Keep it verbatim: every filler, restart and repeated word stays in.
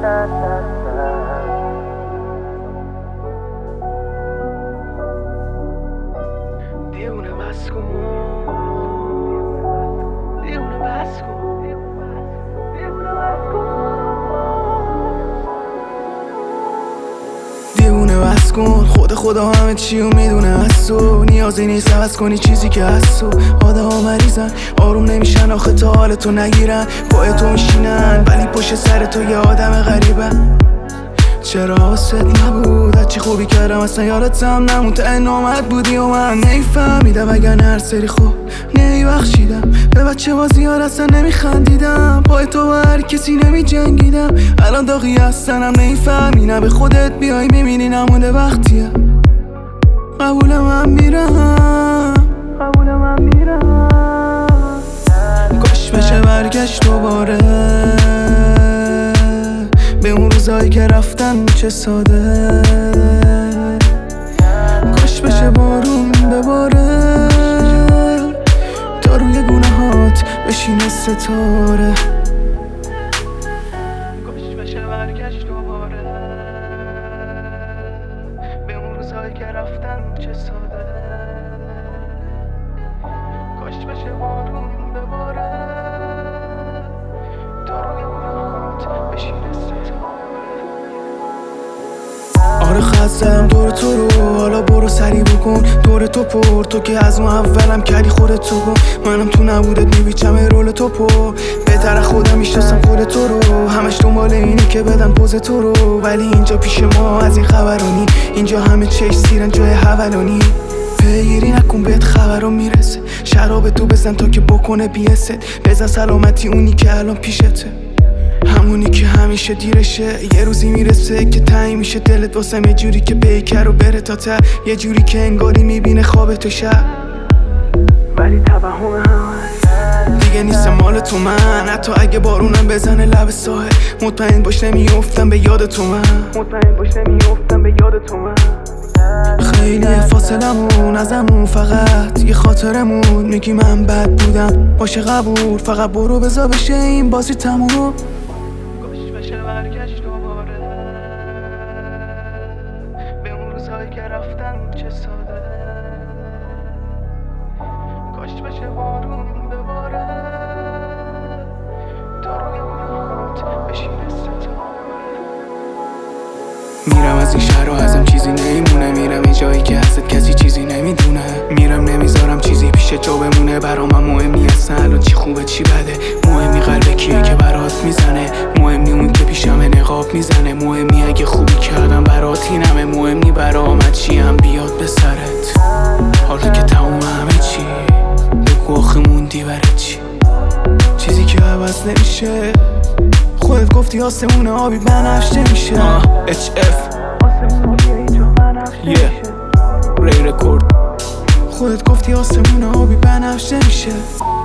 دیونه بس کن دیونه بس کن دیونه بس کن دیونه بس کن خود خدا همه چیو میدونه از تو نیازی نیست عوض کنی چیزی که از تو آده ها مریضن آروم نمیشن آخه تا حالتو نگیرن پای تو میشینن ولی پشت سر تو یه آدم غریبن چرا حواست نبود از چی خوبی کردم اصلا یادتم نمون تا نامد بودی و من نیفهمیدم اگر هر سری خوب نیبخشیدم به بچه بازی ها اصلا نمیخندیدم پای تو و هر کسی نمی جنگیدم الان داغی هستنم نیفهمی نه به خودت بیای میبینی نمونده وقتیه قبول من میرم قبول من میرم کاش بشه برگشت دوباره به اون روزایی که رفتن چه ساده کاش بشه بارون بباره تا روی گناهات بشینه ستاره کاش بشه برگشت دوباره به اون روزایی که رفتن چه ساده کاش بشه بارون بباره تا روی گناهات بشینه ستاره آره خستم دور تو رو حالا برو سری بکن دور تو پر تو که از اون اولم کردی خودت تو کن منم تو نبودت میبیچم رول تو پر بهتر خودم میشناسم خود تو رو همش دنبال اینی که بدن پوز تو رو ولی اینجا پیش ما از این خبرانی اینجا همه چش سیرن جای حولانی پیگیری نکن بهت خبرو میرسه شراب تو بزن تا که بکنه بیست بزن سلامتی اونی که الان پیشته همونی که همیشه دیرشه یه روزی میرسه که تعیین میشه دلت واسم یه جوری که بیکر و بره تا ته یه جوری که انگاری میبینه خواب تو شب ولی توهم هم دیگه نیست مال تو من حتی اگه بارونم بزنه لب ساحل مطمئن باش نمیافتم به یاد تو من مطمئن باش نمیافتم به یاد تو من خیلی فاصلمون ازمون فقط یه خاطرمون میگی من بد بودم باشه قبول فقط برو بذار بشه این بازی تموم برگشت دوباره به اون روزایی که رفتن چه ساده کاش بشه بارون بباره تا روی گناهات بشینه ستاره میرم از این شهر و ازم چیزی نمیمونه میرم این جایی که هست کسی چیزی نمیدونه میرم نمیذارم چیزی پیش جا بمونه برام مهم نیست الان چی خوبه چی بده مهمی قلب کیه که برات میزنه مهم نی اون که پیشم نقاب میزنه مهم نی اگه خوبی کردم برات اینمه مهم نی برام چی هم بیاد به سرت حالا که تموم همه چی بگو آخه موندی برای چی چیزی که عوض نمیشه خودت گفتی آسمون آبی بنفش نمیشه اچ اف آسمون آبی اینجا بنفش نمیشه ری رکورد خودت گفتی آسمون آبی بنفش نمیشه